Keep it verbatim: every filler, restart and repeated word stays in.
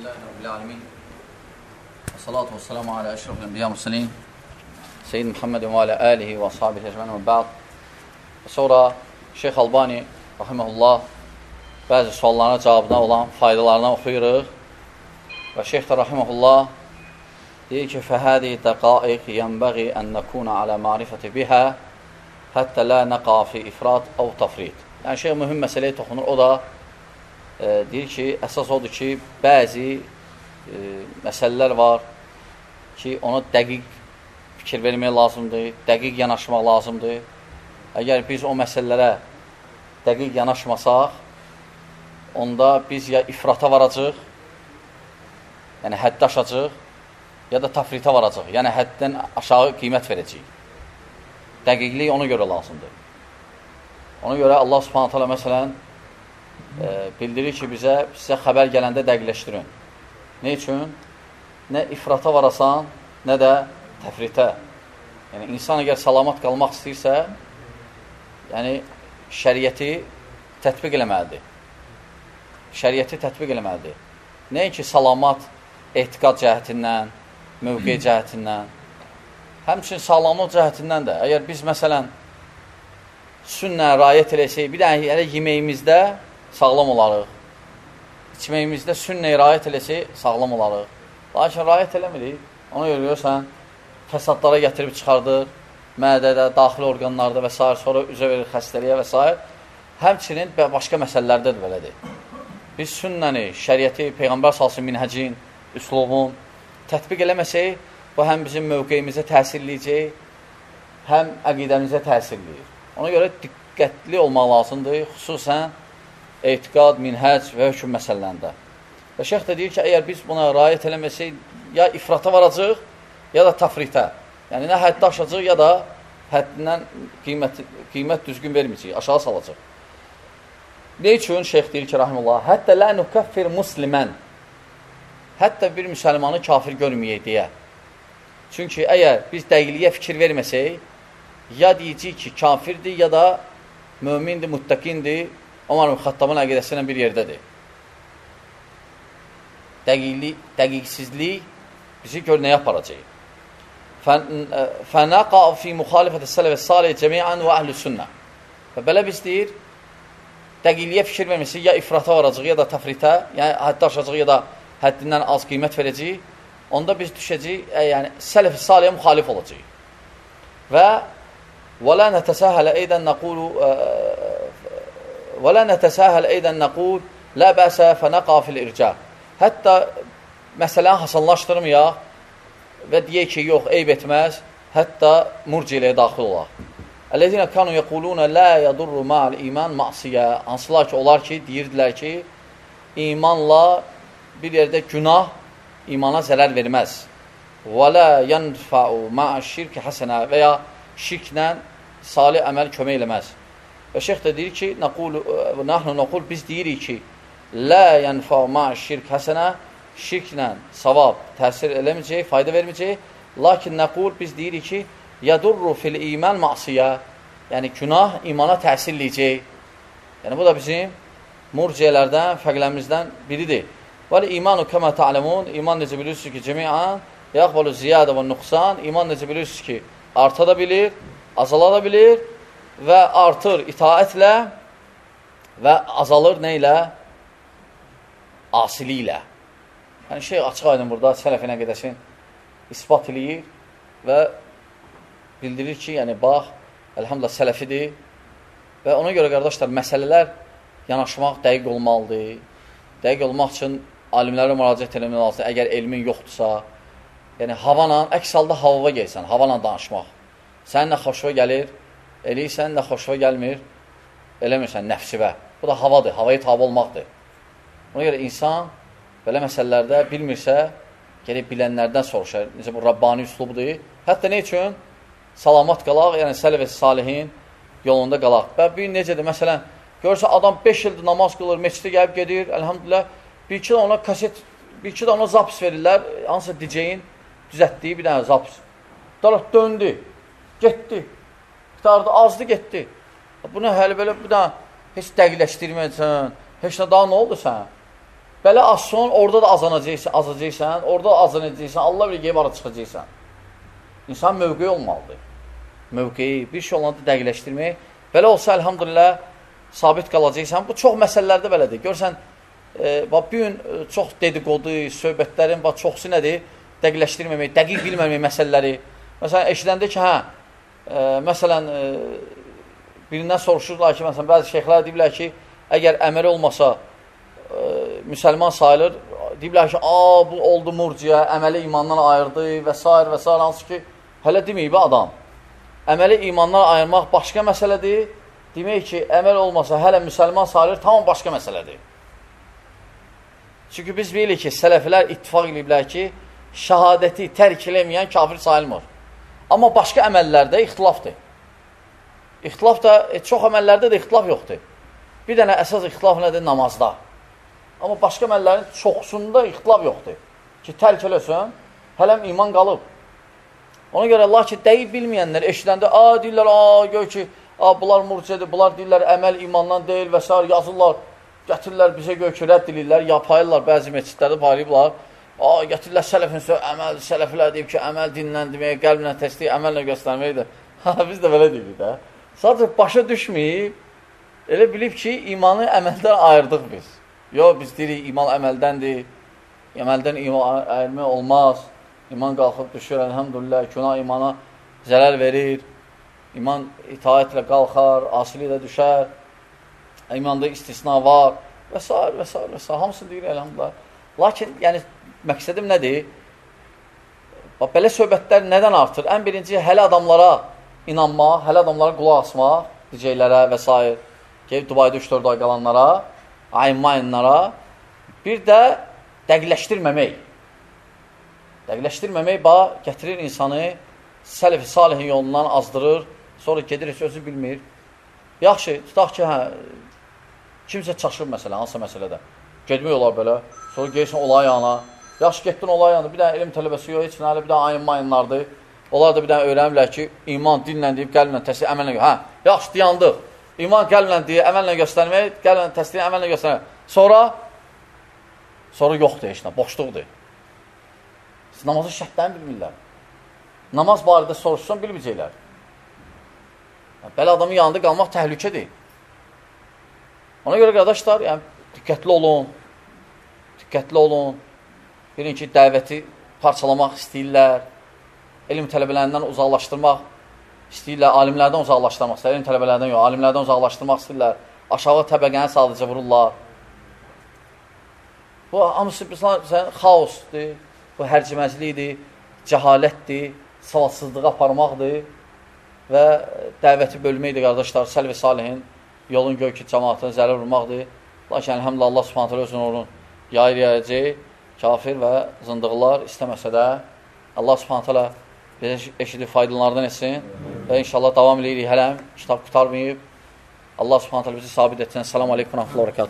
Elhamdülillahirrahmanirrahim. Salatu ve selamu ala eşrafil enbiya mursalin. Seyyid Muhammedin ve ala alihi ve ashabihi ecmaîn ve ba'd. Sonra Şeyx Albani rahimehullah bəzi suallarına cavabına olan faydalarına oxuyuruq. Və Şeyx də rahimehullah deyir ki, fəhədi dəqaiq yənbəği ən nəkuna alə marifəti bihə həttə lə nəqa fi ifrat əv tafrid. Yəni, Şeyx mühüm məsələyə toxunur. O da e, deyir ki, əsas odur ki, bəzi e, məsələlər var ki, ona dəqiq fikir vermək lazımdır, dəqiq yanaşmaq lazımdır. Əgər biz o məsələlərə dəqiq yanaşmasaq, onda biz ya ifrata varacaq, yəni həddə aşacaq, ya da tafrita varacaq, yəni həddən aşağı qiymət verəcəyik. Dəqiqlik ona görə lazımdır. Ona görə Allah Subhanahu taala məsələn e, bildirir ki, bizə sizə xəbər gələndə dəqiqləşdirin. Ne üçün? Nə ifrata varasan, nə də təfritə. Yəni, insan əgər salamat qalmaq istəyirsə, yəni, şəriyyəti tətbiq eləməlidir. Şəriyyəti tətbiq eləməlidir. Nəinki salamat etiqad cəhətindən, mövqe cəhətindən, həmçinin sağlamlıq cəhətindən də. Əgər biz, məsələn, sünnə rayət eləsək, bir də hələ yeməyimizdə sağlam olarıq. İçməyimizdə sünnə rayət eləsək, sağlam olarıq. Lakin rayət eləmirik. Ona görə görürsən, fəsadlara gətirib çıxardır, mədədə, daxili orqanlarda və s. Sonra üzə verir xəstəliyə və s. Həmçinin başqa məsələlərdə də belədir. Biz sünnəni, şəriyyəti, Peyğəmbər salsın minhəcin, üslubun tətbiq eləməsək, bu həm bizim mövqeyimizə təsirləyəcək, həm əqidəmizə təsirləyir. Ona görə diqqətli olmaq lazımdır, xüsusən etiqad, minhəc və hökm məsələlərində. Və Şeyx də deyir ki, əgər biz buna rayət eləməsək, ya ifrata varacaq, ya da tafritə. Yəni, nə həddə aşacaq, ya da həddindən qiymət, qiymət düzgün verməyəcək, aşağı salacaq. Ne üçün Şeyx deyir ki, rahimullah, həttə lə nükəffir muslimən, hətta bir müsəlmanı kafir görməyək deyə. Çünki əgər biz dəqiqliyə fikir verməsək, ya deyəcək ki, kafirdir, ya da mömindir, müttəqindir, Ömər ibn Xattabın əqidəsi ilə bir yerdədir. Dəqiqlik, dəqiqsizlik bizi gör nəyə aparacaq? Fənəqa fi müxalifət sələ və salih cəmiən və əhl-i sünnə. Və belə biz deyir, dəqiqliyə fikir verməsək, ya ifrata varacaq, ya da tafritə, yəni həddə aşacaq, ya da həddindən az qiymət verəcəyik, onda biz düşəcəyik, yəni sələf-i saliyə müxalif olacaq. Və وَلَا نَتَسَاهَلَ اَيْدًا نَقُولُ وَلَا نَتَسَاهَلَ اَيْدًا نَقُولُ لَا بَأْسَ فَنَقَى فِي الْاِرْجَى. Hətta məsələni hasanlaşdırmayaq və deyək ki, yox, eyb etməz, hətta murciləyə daxil olaq. اَلَّذِينَ كَانُوا يَقُولُونَ لَا يَضُرُّ مَعَ الْاِيمَانِ مَعْصِيَا. Hansılar ki, onlar ki, deyirdilər ki, imanla bir yerdə günah imana zərər verməz. وَلَا يَنْفَعُ مَعَ الشِّرْكِ حَسَنَا. Və ya şirklə salih əməl kömək eləməz. Və Şeyx də deyir ki, nəhnu nəqul, biz deyirik ki, lə yənfə ma'a şirk həsənə, şirklə savab təsir eləməyəcək, fayda verməyəcək. Lakin nəqul, biz deyirik ki, yədurru fil iman ma'siyə, yəni günah imana təsirləyəcək. Yəni bu da bizim murciələrdən, fərqlərimizdən biridir. Vəli imanu kəmə ta'ləmun, iman necə bilirsiniz ki, cəmiən, yəqbalu ziyadə və nuqsan, iman necə bilirsiniz ki, arta da bilir, azala da bilir və artır itaətlə və azalır nə ilə? Asiliklə. Yəni, şey açıq aydın burada sələfinə qədəsin ispat eləyir və bildirir ki, yəni, bax, əlhamdülillah sələfidir və ona görə, qardaşlar, məsələlər yanaşmaq dəqiq olmalıdır. Dəqiq olmaq üçün alimlərə müraciət eləmək lazımdır, əgər elmin yoxdursa. Yəni, havanla, əks halda havava gəlsən, havanla danışmaq. Sənin nə xoşva gəlir, eləyirsən, nə xoşva gəlmir, eləmirsən nəfsivə. Bu da havadır, havaya tabi olmaqdır. Ona görə insan belə məsələlərdə bilmirsə, gəlib bilənlərdən soruşar. Necə bu Rabbani üslubudur. Hətta nə üçün? Salamat qalaq, yəni sələf-i salihin yolunda qalaq. Və bir necədir? Məsələn, görürsə adam beş ildir namaz qılır, meçidə gəlib gedir, əlhamdülillah, bir-iki də ona kaset, bir-iki də ona zapis verirlər, hansısa D J-in düzətdiyi bir dənə zapis. Dalat döndü, getdi, qutardı, azdı, getdi. Bunu hələ belə bir dənə heç dəqiqləşdirməyəcəksən, heç nə daha nə oldu sən? belə az son, orada da azanacaqsan, azacaqsan, orada da azanacaqsan, Allah bilir, qeyb ara çıxacaqsan. İnsan mövqeyi olmalıdır. Mövqeyi, bir şey olanda dəqiqləşdirmək. Belə olsa, əlhamdülillah, sabit qalacaqsan. Bu, çox məsələlərdə belədir. Görsən, e, bax, bir gün e, çox dedikodu, söhbətlərin, bax, çoxsu nədir? Dəqiqləşdirməmək, dəqiq bilməmək məsələləri. Məsələn, eşidəndə ki, hə, e, məsələn, e, birindən soruşurlar ki, məsələn, bəzi şeyxlər deyirlər ki, əgər əməli olmasa, e, müsəlman sayılır, deyirlər ki, a, bu oldu murciyə, əməli imandan ayırdı və s. və s. hansı ki, hələ deməyib adam. Əməli imandan ayırmaq başqa məsələdir. Demək ki, əməl olmasa hələ müsəlman sayılır, tamam başqa məsələdir. Çünki biz bilirik ki, sələflər ittifaq ediblər ki, şəhadəti tərk eləməyən kafir sayılmır. Amma başqa əməllərdə ixtilafdır. İxtilaf da, e, çox əməllərdə də ixtilaf yoxdur. Bir dənə əsas ixtilaf nədir? Namazda. Amma başqa əməllərin çoxsunda ixtilaf yoxdur. Ki, tərk eləsən, hələm iman qalıb. Ona görə Allah ki, dəqiq bilməyənlər eşidəndə, a, deyirlər, a, gör ki, a, bunlar murciədir, bunlar deyirlər, əməl imandan deyil və s. yazırlar, gətirirlər, bizə gör ki, rədd edirlər, yapayırlar, bəzi meçidlərdə paylayıblar, a, gətirirlər, sələfin söz, əməl, sələflər deyib ki, əməl dinlən deməyə, qəlblə təsdiq, əməllə göstərməkdir. Ha, biz də belə deyirik də. Sadəcə başa düşməyib, elə bilib ki, imanı əməldən ayırdıq biz. Yox, biz deyirik, iman əməldəndir, əməldən iman ayırmaq olmaz. İman qalxıb düşür, əlhəmdülillah, günah imana zərər verir, iman itaətlə qalxar, asiliklə düşər, imanda istisna var və s. və s. və s. Hamısı deyir, əlhəmdülillah. Lakin, yəni, məqsədim nədir? Bax, belə söhbətlər nədən artır? Ən birinci, hələ adamlara inanmaq, hələ adamlara qulaq asmaq, dicəklərə və s. Gelib Dubayda üç dörd ay qalanlara, ayınmayınlara, bir də dəqiqləşdirməmək. Dəqiqləşdirməmək, bax, gətirir insanı, sələf-i salihin yolundan azdırır, sonra gedir, heç özü bilmir. Yaxşı, tutaq ki, hə, kimsə çaşır məsələ, hansısa məsələdə. Gedmək olar belə, sonra gelirsən olay yana. Yaxşı, getdin olay yana, bir dənə elm tələbəsi yox, heç nələ, bir dənə ayın mayınlardır. Onlar da bir dənə öyrənirlər ki, iman dinlə deyib, qəlblə təsdiq, əməllə göstərmək. Hə, yaxşı, diyandıq. İman qəlblə deyib, əməllə göstərmək, qəlblə təsdiq, əməllə göstərmək. Sonra, sonra yoxdur heç nə, boşluqdur. Namazın şərtlərini bilmirlər. Namaz barədə soruşsan, bilməyəcəklər. Belə adamın yanında qalmaq təhlükədir. Ona görə, qardaşlar, yəni, diqqətli olun, diqqətli olun. Bilin ki, dəvəti parçalamaq istəyirlər, elm tələbələrindən uzaqlaşdırmaq istəyirlər, alimlərdən uzaqlaşdırmaq istəyirlər, elm tələbələrdən yox, alimlərdən uzaqlaşdırmaq istəyirlər, aşağı təbəqəni sadəcə vururlar. Bu, hamısı, sən, xaosdur. Bu, hərciməzlikdir, cəhalətdir, savadsızlığa aparmaqdır və dəvəti bölməkdir, qardaşlar, səlv-i salihin yolun gör ki, cəmaatına zərər vurmaqdır. Lakin, əlhəmdülillah, Allah subhanət hələ özünün onun yayır yayacaq, kafir və zındıqlar istəməsə də Allah subhanət hələ bizə eşidib faydalarından etsin və inşallah davam edirik hələm, kitab qutarmayıb. Allah subhanət hələ bizi sabit etsin. Selamun aleyküm, rəhmətullah, bərəkatuhu.